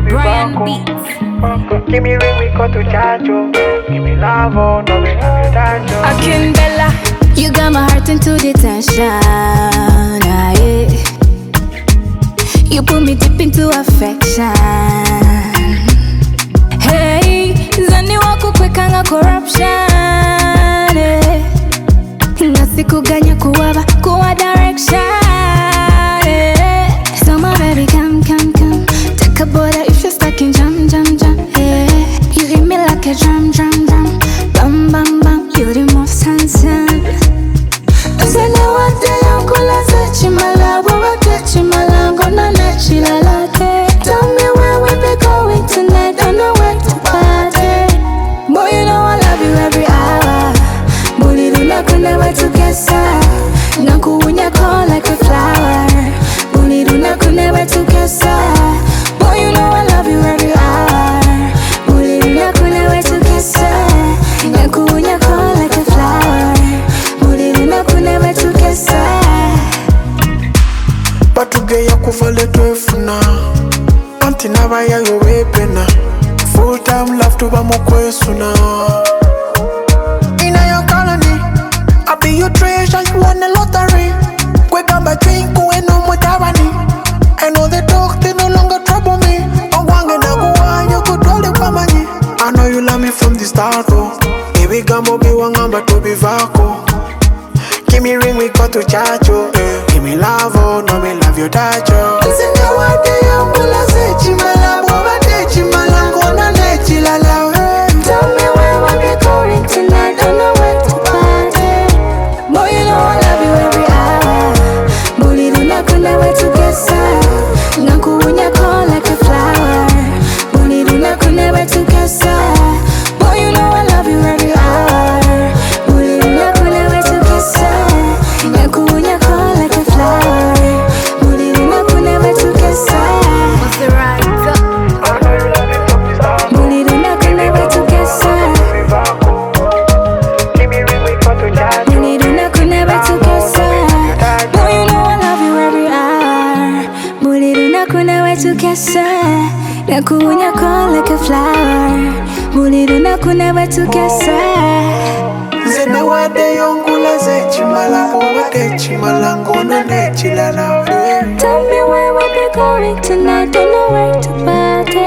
Brian Beats. Give me ring, we got to charge you. Give me love, oh, no, we love you, that you. Akin Bella, You got my heart into detention, yeah. You put me deep into affection. Hey, zani wako kwekanga corruption, eh. Nasikuganya kuwaba kuwa direction, eh. So my baby come, come, come. Take a border if you're stuck in jam, jam, jam, yeah. You hit me like a drum, drum, drum. Bam, bam, bam, you're the most handsome. Zana wate yankula za chimala, wawa chimala, gonna nachilala. Tell me where we be going tonight, don't know where to party. Boy, you know I love you every hour. Buli runa kuna wetu kesa, nakuunya call like a flower. Buli runa kuna wetu kesa. Boy, you know I love you every hour. Buli runa kuna wetu kesa, nakuunya call like a flower. Buli runa kuna wetu kesa. Batugeya kuvale twefuna anti nabaya yowepena full time love tuba mukwesuna. In your colony, I be your treasure, you won the lottery. Kwegamba drink no mutabani. I know the talk, they no longer trouble me. Ongwange na guwa, you could roll the kwamani. I know you love me from the start, oh. Baby gambo be wangamba to be vako. Give me ring, we got to charge you. Give me love, oh, no, me love your touch, oh. Singa wate yambula se chimala, boba te chimala, ngona ne chilala. Tell me where we be going tonight, don't know where to party. Boy, you know I love you every hour. Buli runa kuna wetu kesa, nakuunya call like a flower. Buli runa kuna wetu kesa. Boy, you know I love you every hour. Buli runa kuna wetu kesa, nakuunya call like a flower. Buli runa kuna wetu kesa. what's the right? I know you love me from the start. Buli runa kuna wetu kesa. Be vako. Give me ring, we got to charge you. Buli runa kuna wetu kesa. Boy, you know I love you every hour. Buli runa kuna wetu kesa, nakuunya call like a flower. Buli runa kuna wetu kesa. Zena wade yongula ze chimala, boba te chimala, ngona ne chilala. Tell me where we be going tonight, don't know where to party.